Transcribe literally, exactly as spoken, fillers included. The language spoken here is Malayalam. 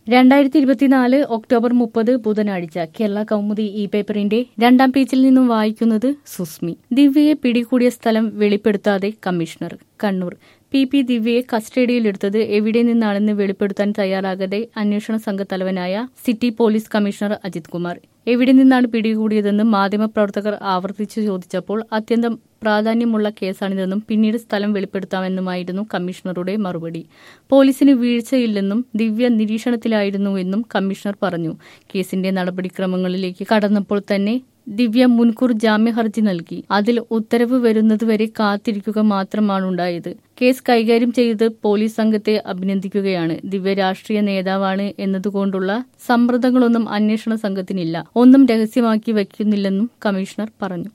രണ്ടായിരത്തി ഇരുപത്തിനാല് ഒക്ടോബർ മുപ്പത് ബുധനാഴ്ച കേരള കൗമുദി ഈ പേപ്പറിന്റെ രണ്ടാം പേജിൽ നിന്നും വായിക്കുന്നത് സുസ്മി. ദിവ്യയെ പിടികൂടിയ സ്ഥലം വെളിപ്പെടുത്താതെ കമ്മീഷണർ. കണ്ണൂർ. പി പി ദിവ്യയെ കസ്റ്റഡിയിലെടുത്തത് എവിടെ നിന്നാണെന്ന് വെളിപ്പെടുത്താൻ തയ്യാറാകാതെ അന്വേഷണ സംഘത്തലവനായ city police commissioner Ajith Kumar. എവിടെ നിന്നാണ് പിടികൂടിയതെന്ന് മാധ്യമപ്രവർത്തകർ ആവർത്തിച്ചു ചോദിച്ചപ്പോൾ അത്യന്തം പ്രാധാന്യമുള്ള കേസാണിതെന്നും പിന്നീട് സ്ഥലം വെളിപ്പെടുത്താമെന്നുമായിരുന്നു കമ്മീഷണറുടെ മറുപടി. പോലീസിന് വീഴ്ചയില്ലെന്നും ദിവ്യ നിരീക്ഷണത്തിലായിരുന്നുവെന്നും കമ്മീഷണർ പറഞ്ഞു. കേസിന്റെ നടപടിക്രമങ്ങളിലേക്ക് കടന്നപ്പോൾ തന്നെ ദിവ്യ മുൻകൂർ ജാമ്യ ഹർജി നൽകി. അതിൽ ഉത്തരവ് വരുന്നതുവരെ കാത്തിരിക്കുക മാത്രമാണുണ്ടായത്. കേസ് കൈകാര്യം ചെയ്ത് പോലീസ് സംഘത്തെ അഭിനന്ദിക്കുകയാണ്. ദിവ്യ രാഷ്ട്രീയ നേതാവാണ് എന്നതുകൊണ്ടുള്ള സമ്മർദ്ദങ്ങളൊന്നും അന്വേഷണ സംഘത്തിനില്ല. ഒന്നും രഹസ്യമാക്കി വയ്ക്കുന്നില്ലെന്നും കമ്മീഷണർ പറഞ്ഞു.